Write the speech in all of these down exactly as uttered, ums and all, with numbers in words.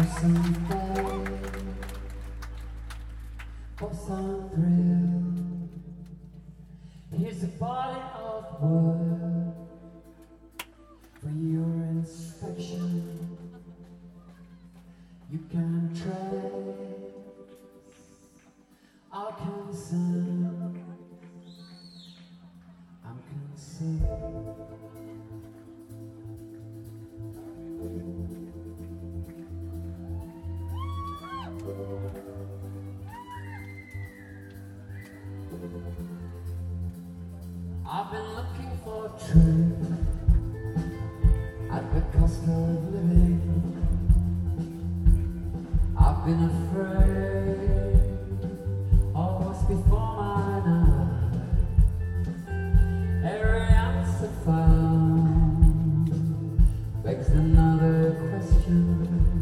some fame, for some thrill. Here's a body of work for your inspection. You can trace our concern. I'm concerned. I've been looking for truth at the cost of living. I've been afraid of what's before my eyes. Every answer found begs another question.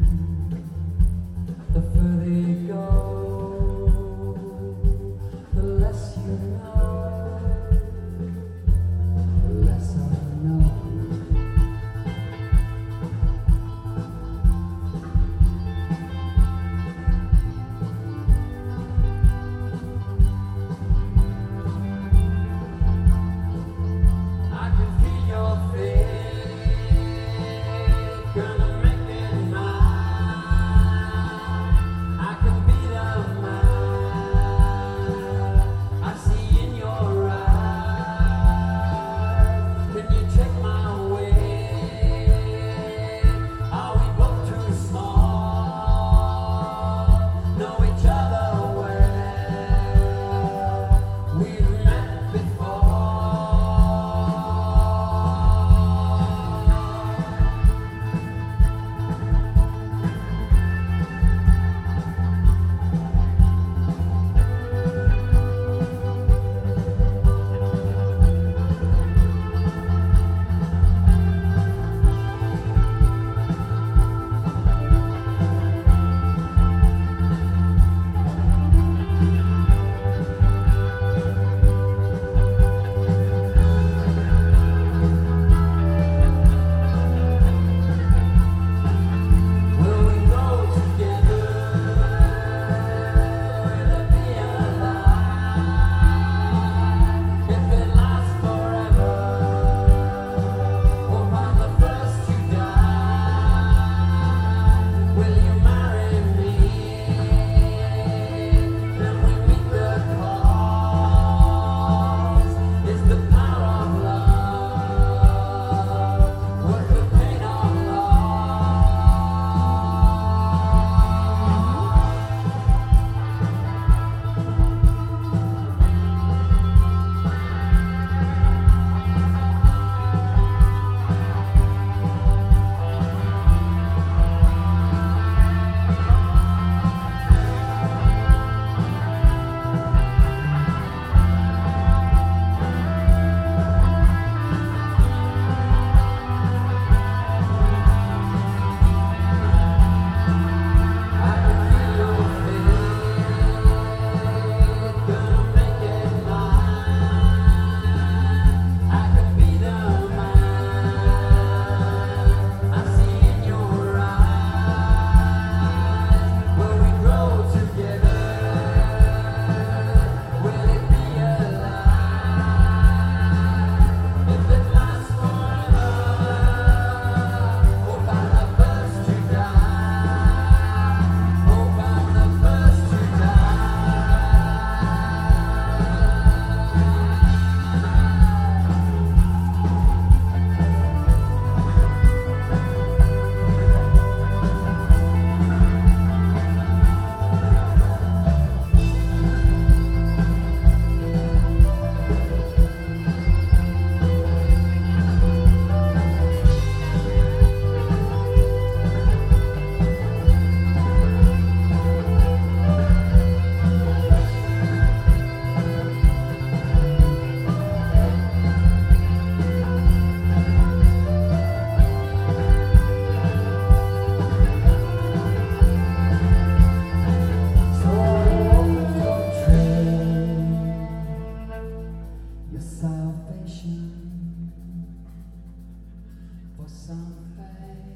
The further you go, the less you know, the less I know. I can feel your faith, gonna make it mine. I can be the man I see in your eyes. Can you check my weight? Are we both too small? Know each other well. We've met before. Will we go together? Will it be a lie? If it lasts forever, hope I'm the first to die. Will you marry me? Can we meet the cause? Is the power of love worth the pain of love? I can feel your faith, gonna make it mine. I can be the man I see in your eyes. Will we grow together? Will it be a lie? If it lasts forever, hope I'm the first to die. Hope I'm the first to die. So I won't trade your salvation for some fame.